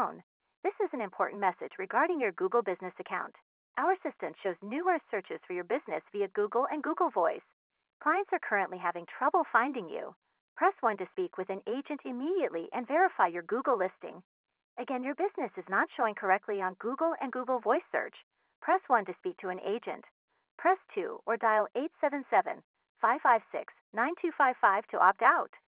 This is an important message regarding your Google Business account. Our assistant shows numerous searches for your business via Google and Google Voice. Clients are currently having trouble finding you. Press 1 to speak with an agent immediately and verify your Google listing. Again, your business is not showing correctly on Google and Google Voice search. Press 1 to speak to an agent. Press 2 or dial 877 556 9255 to opt out.